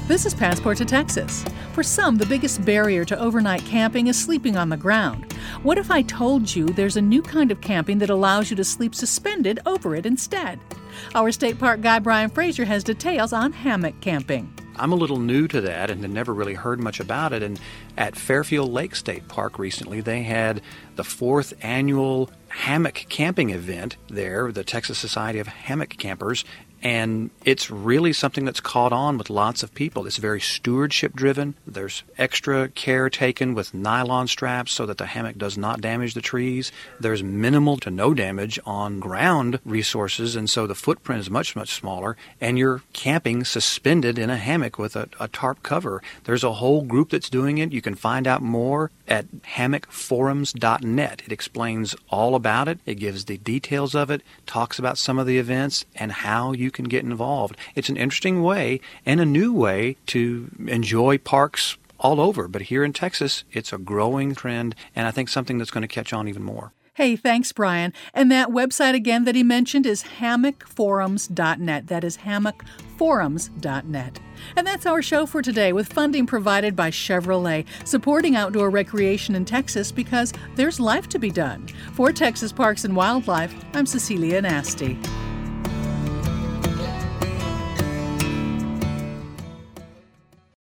This is Passport to Texas. For some, the biggest barrier to overnight camping is sleeping on the ground. What if I told you there's a new kind of camping that allows you to sleep suspended over it instead? Our State Park guy Brian Fraser has details on hammock camping. I'm a little new to that and had never really heard much about it. And at Fairfield Lake State Park recently, they had the 4th annual hammock camping event there, the Texas Society of Hammock Campers. And it's really something that's caught on with lots of people. It's very stewardship driven. There's extra care taken with nylon straps so that the hammock does not damage the trees. There's minimal to no damage on ground resources, and so the footprint is much, much smaller. And you're camping suspended in a hammock with a tarp cover. There's a whole group that's doing it. You can find out more at hammockforums.net. It explains all about it. It gives the details of it, talks about some of the events, and how you can get involved. It's an interesting way and a new way to enjoy parks all over. But here in Texas, it's a growing trend, and I think something that's going to catch on even more. Hey, thanks, Brian. And that website again that he mentioned is hammockforums.net. That is hammockforums.net. And that's our show for today, with funding provided by Chevrolet, supporting outdoor recreation in Texas because there's life to be done. For Texas Parks and Wildlife, I'm Cecilia Nasty.